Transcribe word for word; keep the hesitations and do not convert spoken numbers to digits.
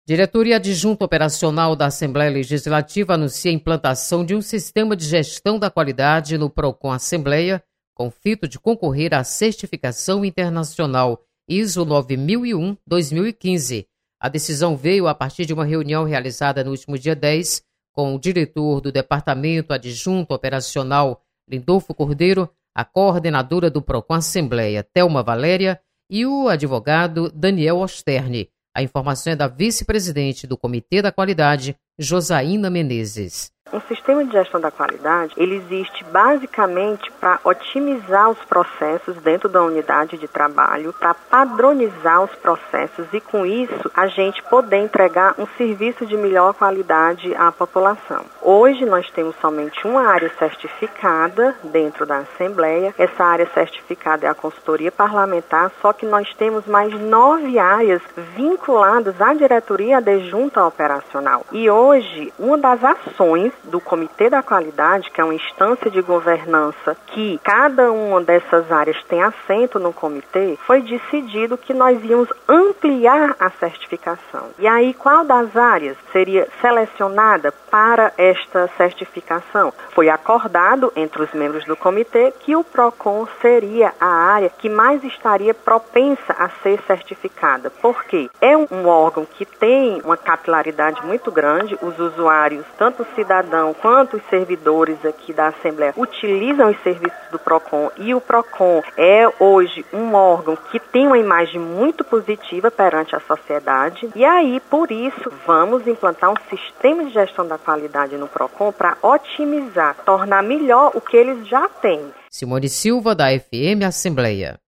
Diretoria Adjunta Operacional da Assembleia Legislativa anuncia a implantação de um sistema de gestão da qualidade no PROCON Assembleia, com o fito de concorrer à certificação internacional I S O nove mil e um dois mil e quinze. A decisão veio a partir de uma reunião realizada no último dia dez com o diretor do Departamento Adjunto Operacional, Lindolfo Cordeiro, a coordenadora do PROCON Assembleia, Thelma Valéria, e o advogado Daniel Osterne. A informação é da vice-presidente do Comitê da Qualidade, Josaína Menezes. Um sistema de gestão da qualidade, ele existe basicamente para otimizar os processos dentro da unidade de trabalho, para padronizar os processos e, com isso, a gente poder entregar um serviço de melhor qualidade à população. Hoje, nós temos somente uma área certificada dentro da Assembleia. Essa área certificada é a consultoria parlamentar, só que nós temos mais nove áreas vinculadas à diretoria adjunta operacional. E hoje, uma das ações do Comitê da Qualidade, que é uma instância de governança que cada uma dessas áreas tem assento no comitê, foi decidido que nós íamos ampliar a certificação. E aí, qual das áreas seria selecionada para esta certificação? Foi acordado entre os membros do comitê que o PROCON seria a área que mais estaria propensa a ser certificada. Por quê? É um órgão que tem uma capilaridade muito grande, os usuários, tanto cidadãos quanto os servidores aqui da Assembleia utilizam os serviços do PROCON, e o PROCON é hoje um órgão que tem uma imagem muito positiva perante a sociedade, e aí, por isso, vamos implantar um sistema de gestão da qualidade no PROCON para otimizar, tornar melhor o que eles já têm. Simone Silva, da F M Assembleia.